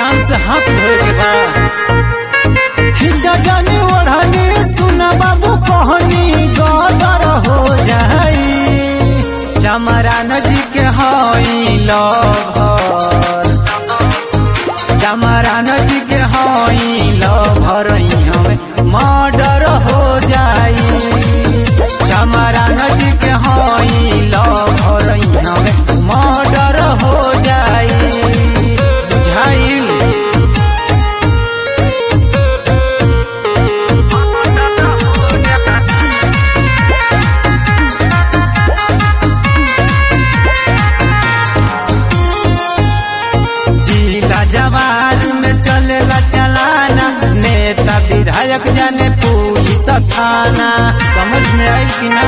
शान से हाथ धोए के बा। खिंचा जानी ओढ़नी सुना बाबू कहनी गदर हो जाई। चमरान जी के हई लभर, चमरान जी के हई लभर हमें मर्डर हो जाई। चमरान जी के हई लभर हमें मर्डर हो जाई। बुझाइल जवान में चलेला चलाना, नेता विधायक जाने पुलिस थाना। समझ में आई कि ना?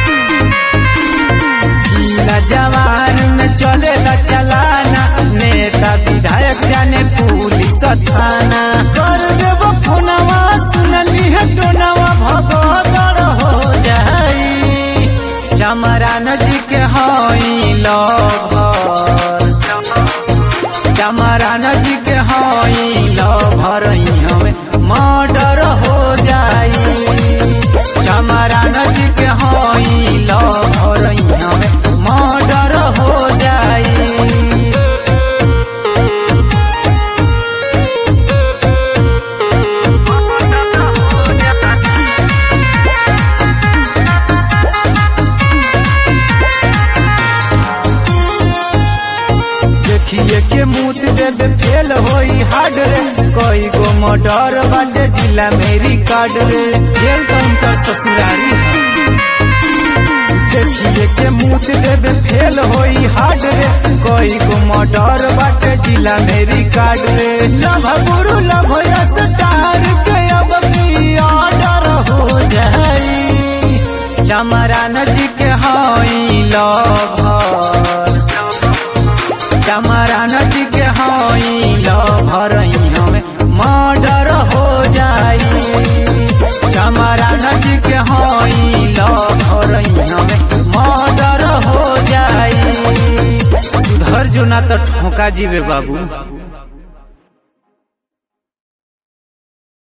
जवान में चलेला चलाना, नेता विधायक जाने पुलिस थाना। कर देबो फोनवा सुनली है टोनवा भगदड़ हो जाई। चमरान जी के हई लभर, चमरान जी के हई लभर हमें मर्डर हो जाई। चमरान जी के हई लभर हमें मर्डर हो जाई। देखिए के मूत देबे फेल होई हार्ड रे। कोई गो मर्डर बाटे जिला मेरी कार्ड रे। जेल तो उनकर ससुरारी है। देखिए के मूत देबे फेल होई हार्ड रे। कोई गो मर्डर बाटे जिला मेरी कार्ड रे। लभ गुरु लभ स्टार के अब की ऑर्डर हो जाई। चमरान जी के हई लभर, चमरान जी के हई लभर हमें मर्डर हो जाई। चमरान जी के हई लभर हमें मर्डर हो जाई। सुधर जो ना तो ठोका जीवे बाबू।